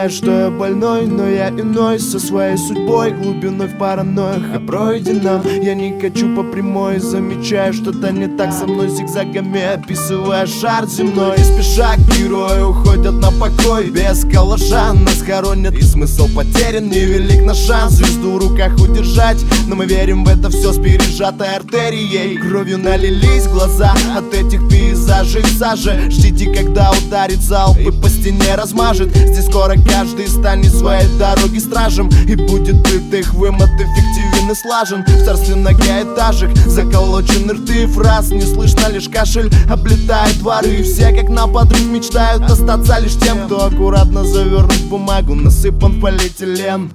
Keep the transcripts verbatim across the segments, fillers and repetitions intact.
знаю, что я больной, но я иной, со своей судьбой, глубиной в паранойях о пройденном. Я не качу по прямой, замечаю, что-то не так со мной, зигзагами описывая шар земной. И спеша герои уходят на покой, без калаша нас хоронят, и смысл потерян, невелик наш шанс звезду в руках удержать. Но мы верим в это все с пережатой артерией. Кровью налились глаза от этих пейзажей в саже. Ждите, когда ударит залп и по стене размажет. Здесь скоро каждый станет своей дороги стражем, и будет быт их вымот эффективен и слажен. В царстве многоэтажек заколочены рты фраз, не слышно лишь кашель, облетает воры. И все как на подрыв мечтают остаться лишь тем, кто аккуратно завернут в бумагу, насыпан в полиэтилен.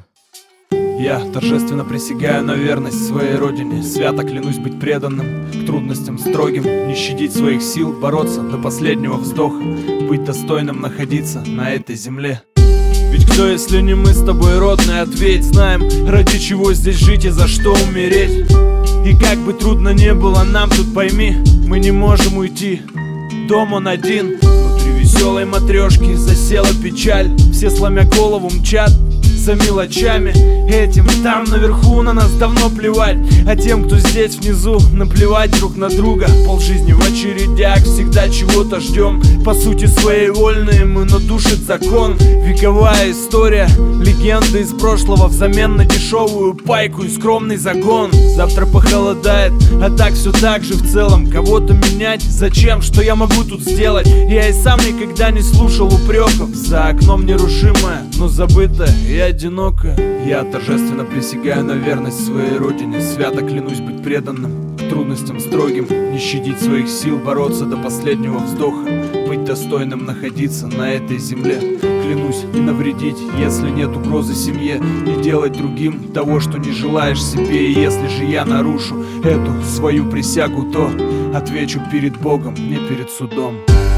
Я торжественно присягаю на верность своей родине, свято клянусь быть преданным к трудностям строгим, не щадить своих сил, бороться до последнего вздоха, быть достойным находиться на этой земле. Ведь кто, если не мы с тобой, родные, ответь, знаем, ради чего здесь жить и за что умереть. И как бы трудно не было нам тут, пойми, мы не можем уйти, дом он один. Внутри веселой матрешки засела печаль, все сломя голову мчат за мелочами этим. Там наверху на нас давно плевать, а тем, кто здесь внизу, наплевать друг на друга. Полжизни в очередях, всегда чего-то ждем. По сути своей вольные мы, но душит закон. Вековая история, легенды из прошлого взамен на дешевую пайку и скромный загон. Завтра похолодает, а так все так же в целом. Кого-то менять зачем, что я могу тут сделать? Я и сам никогда не слушал упреков. За окном нерушимое, но забытое и одинокое. Я торжественно присягаю на верность своей родине, свято клянусь быть преданным к трудностям строгим, не щадить своих сил, бороться до последнего вздоха, быть достойным находиться на этой земле. Клянусь не навредить, если нет угрозы семье, не делать другим того, что не желаешь себе. И если же я нарушу эту свою присягу, то отвечу перед Богом, не перед судом.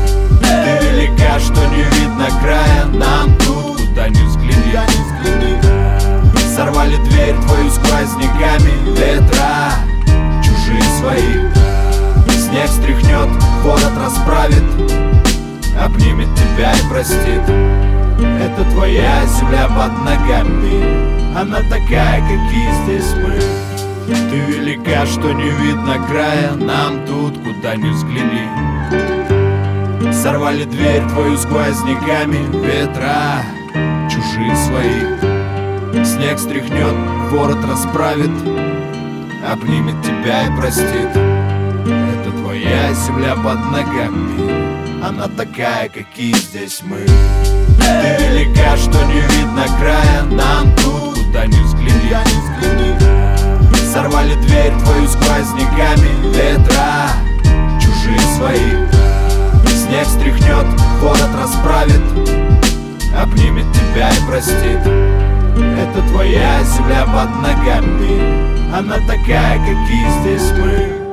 Ты велика, что не видно края нам тут, куда ни взгляни. Сорвали дверь твою сквозняками ветра, чужие свои. Снег стряхнет, город расправит, обнимет тебя и простит. Это твоя земля под ногами, она такая, какие здесь мы. Ты велика, что не видно края нам тут, куда ни взгляни. Сорвали дверь твою сквозняками ветра, чужие свои. Снег стряхнет, ворот расправит, обнимет тебя и простит. Это твоя земля под ногами, она такая, какие здесь мы. Ты велика, что не видно края нам тут, куда ни взгляни. Сорвали дверь твою сквозняками ветра, чужие свои. Снег стряхнет, ворот расправит, обнимет тебя и простит. Это твоя земля под ногами, она такая, какие здесь мы.